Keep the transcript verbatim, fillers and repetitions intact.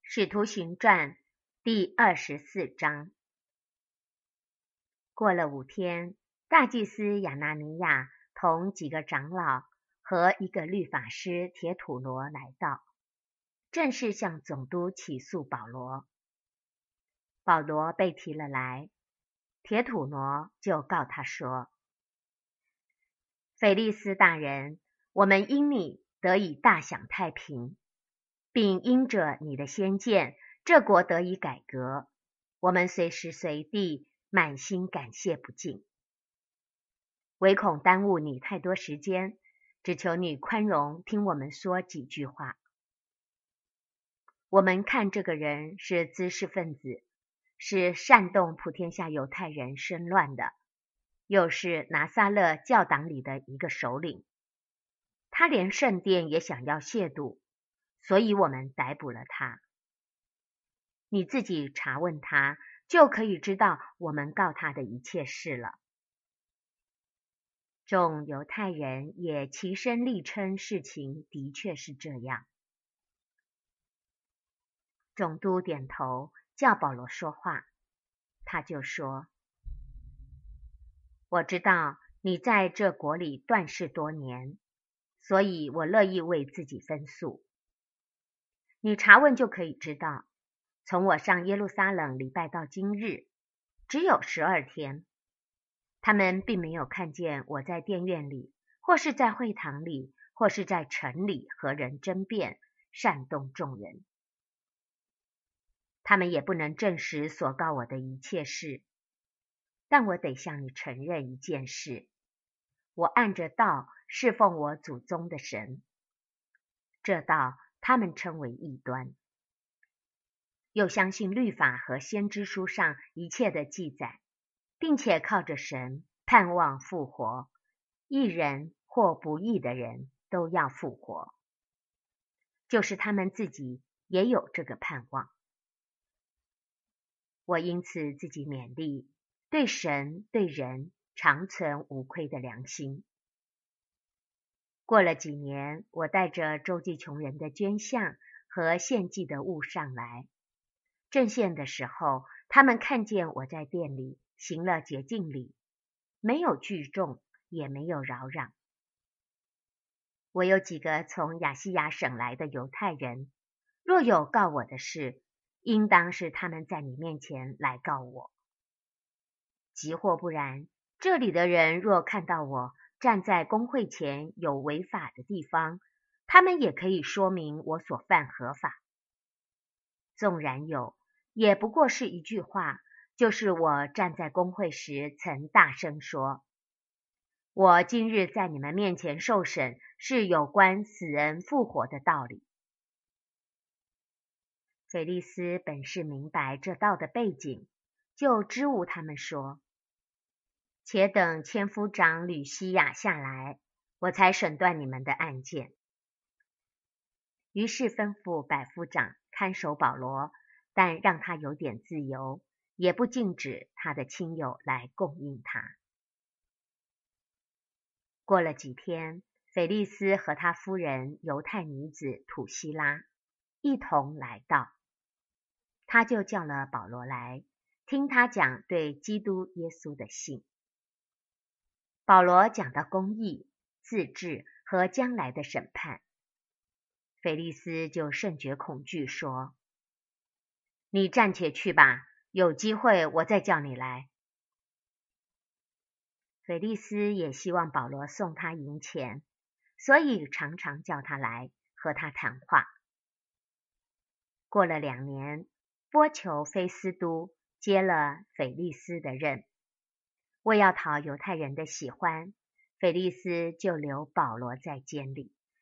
使徒行传第二十四章。过了五天，大祭司亚拿尼亚同几个长老和一个律法师铁土罗来到，正式向总督起诉保罗。保罗被提了来，铁土罗就告他说：腓利斯大人，我们因你得以大享太平，并因着你的先见，这国得以改革，我们随时随地满心感谢不尽。唯恐耽误你太多时间，只求你宽容听我们说几句话。我们看这个人是滋事分子，是煽动普天下犹太人生乱的，又是拿撒勒教党里的一个首领。他连圣殿也想要亵渎，所以我们逮捕了他。你自己查问他，就可以知道我们告他的一切事了。众犹太人也齐声力称事情的确是这样。总督点头，叫保罗说话。他就说：我知道你在这国里断事多年，所以我乐意为自己分诉。你查问就可以知道，从我上耶路撒冷礼拜到今日，只有十二天。他们并没有看见我在殿院里，或是在会堂里，或是在城里和人争辩，煽动众人。他们也不能证实所告我的一切事。但我得向你承认一件事，我按着道侍奉我祖宗的神，这道他们称为异端，又相信律法和先知书上一切的记载，并且靠着神盼望复活，义人或不义的人都要复活，就是他们自己也有这个盼望。我因此自己勉励，对神对人常存无亏的良心。过了几年，我带着周济穷人的捐项和献祭的物上来，正献的时候，他们看见我在殿里行了洁净礼，没有聚众，也没有扰攘。我有几个从亚细亚省来的犹太人，若有告我的事，应当是他们在你面前来告我。即或不然，这里的人若看到我站在公会前有违法的地方，他们也可以说明我所犯合法。纵然有，也不过是一句话，就是我站在公会时曾大声说：我今日在你们面前受审，是有关死人复活的道理。腓利斯本是明白这道的背景，就支吾他们说：且等千夫长吕西亚下来，我才审断你们的案件。于是吩咐百夫长看守保罗，但让他有点自由，也不禁止他的亲友来供应他。过了几天，腓利斯和他夫人犹太女子土希拉一同来到，他就叫了保罗来，听他讲对基督耶稣的信。保罗讲到公义、自治和将来的审判，腓利斯就甚觉恐惧，说：你暂且去吧，有机会我再叫你来。腓利斯也希望保罗送他银钱，所以常常叫他来和他谈话。过了两年，波求菲斯都接了腓利斯的任，为要讨犹太人的喜欢，腓利斯就留保罗在监里。